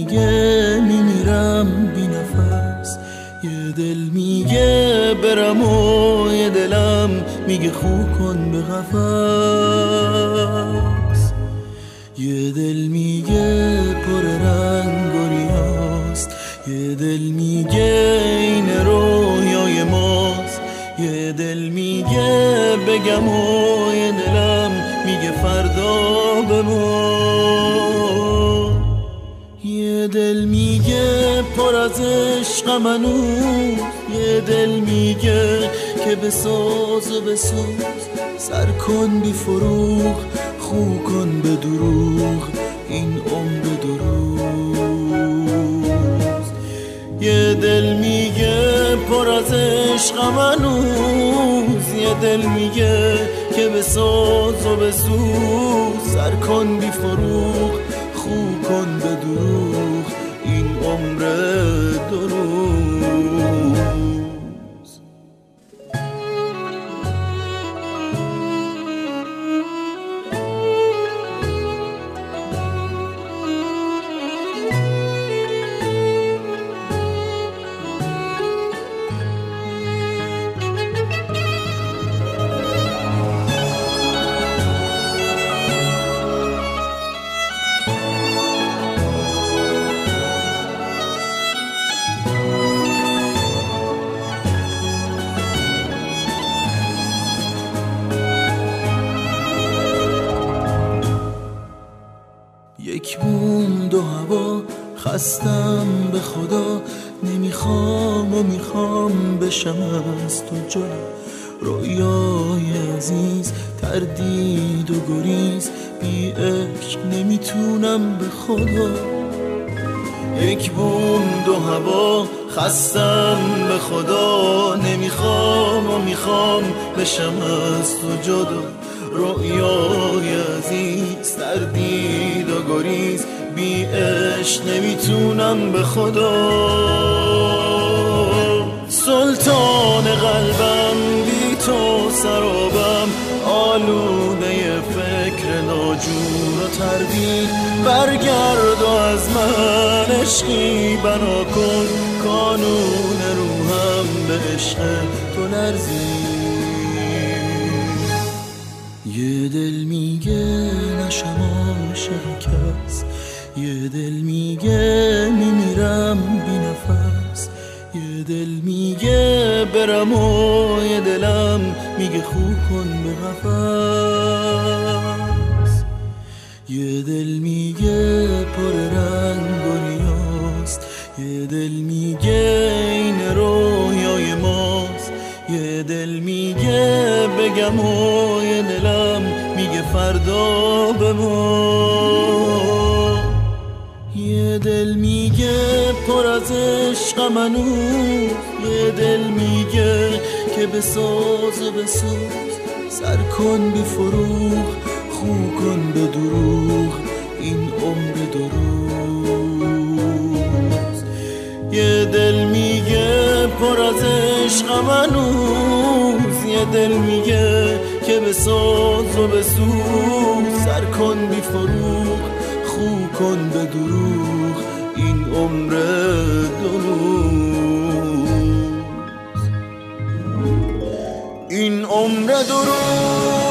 میگه میمیرم بی نفس، یه دل میگه برم و یه دلم میگه خو کن به قفس. یه دل میگه پر رنگ و ریاست، یه دل میگه این رویای ماست، یه دل میگه بگم و یه دلم میگه فردا بمون. یه دل میگه پر از عشقم هنوز، یه دل میگه که بساز و بسوز، سر کن بی فروغ خو کن به دروغ این عمر دروز. یه دل میگه پر از عشقم هنوز، یه دل میگه که بساز و بسوز، سر کن بی فروغ خو کن به دروغ این عمر دروز. یک بوم دو هوا خستم به خدا، نمیخوام و میخوام بشم از تو جدا. رویای عزیز تردید و گریز، بی عشق نمیتونم به خدا. یک بوم دو هوا خستم به خدا، نمیخوام و میخوام بشم از تو جدا. رویای عزیز تردید و گریز، بی عشق نمیتونم به خدا. سلطان قلبم بی تو سرابم، آلوده فکر ناجور و تردید. برگرد و از من عشقی بنا کن، کانون روحم به عشق تو لرزید. یه دل میگه نشم عاشق کس، یه دل میگه میمیرم بی نفس، یه دل میگه برم و یه دلم میگه خو کن به قفس. یه دل میگه پر رنگ و ریاست، یه دل میگه این رویای ماست، یه دل میگه بگم و یه دلم میگه فردا بمون. یه دل میگه پر از عشقم هنوز، یه دل میگه که بساز و بسوز، سر کن بی فروغ خو کن به دروغ این عمر دروز. یه دل میگه پر از عشقم هنوز، یه دل میگه که بساز و بسوز، سر کن بی فروغ خو کن به دروغ این عمر دروز این عمر دروز.